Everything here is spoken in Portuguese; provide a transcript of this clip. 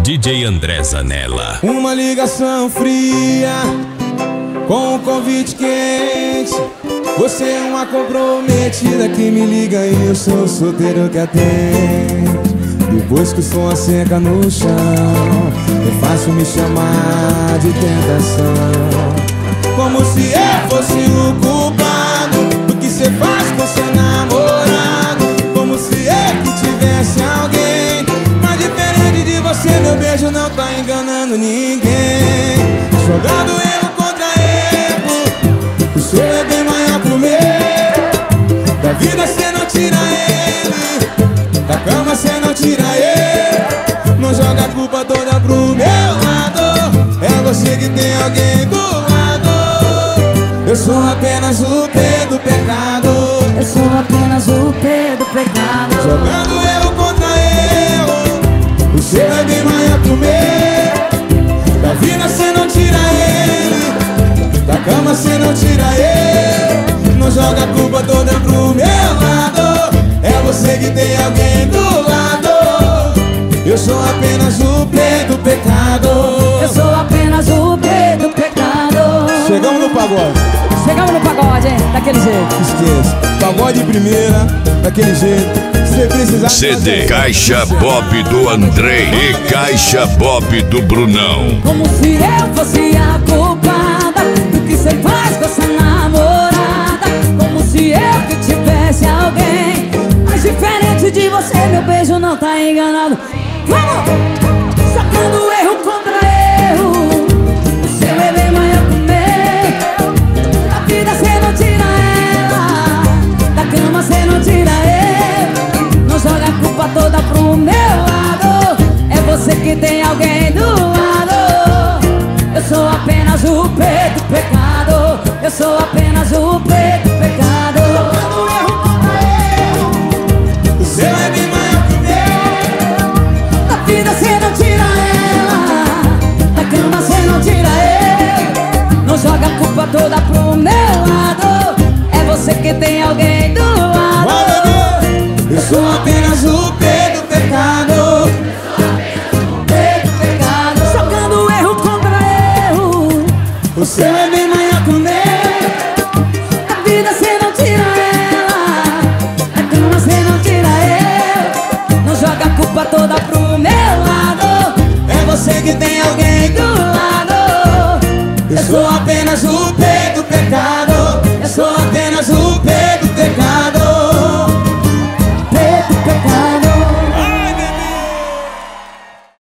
DJ André Zanella. Uma ligação fria com um convite quente. Você é uma comprometida que me liga e eu sou o solteiro que atende. Depois que o som asseca no chão, é fácil me chamar de tentação. Como se eu fosse o culpado do que cê faz com seu namorado. Como se eu que tivesse alguém. Mas diferente de você, meu beijo não tá enganando ninguém. Jogando erro contra erro, o seu é bem maior que o meu. Da vida cê não tira ele, da cama cê não tira ele. Não joga a culpa toda pro meu lado. É você que tem alguém do lado. Eu sou apenas o P do pecado. Eu sou apenas o P do pecado. Jogando erro contra erro, o seu é bem maior que o meu. Da vida cê não tira ele, da cama cê não tira ele. Não joga a culpa toda pro meu lado. É você que tem alguém do lado. Eu sou apenas o P do pecado. Eu sou apenas o P do pecado. Chegamos no pagode. Chegamos no pagode, hein? Daquele jeito. Esqueça, pagode de primeira, daquele jeito. Se precisar CD Caixa Bob do Andrei e Caixa Bob do Brunão. Como se eu fosse a culpada do que cê faz com essa namorada. Como se eu que tivesse alguém. Mas diferente de você, meu beijo não tá enganado. Vamos! Sacando erro contra erro, o seu é bem maior que o meu. Da vida cê não tira ela, da cama cê não tira ele. Não joga a culpa toda pro meu lado. É você que tem alguém do lado. Eu sou apenas o P do pecado. Eu sou apenas o P do pecado. Sacando erro contra erro, o seu é bem maior que o meu. da vida cê não tira ela, da cama cê não tira ele. Não joga a culpa toda pro meu lado. É você que tem alguém do lado. Eu sou apenas o P do pecado. P do pecado. Jogando erro contra erro, O seu é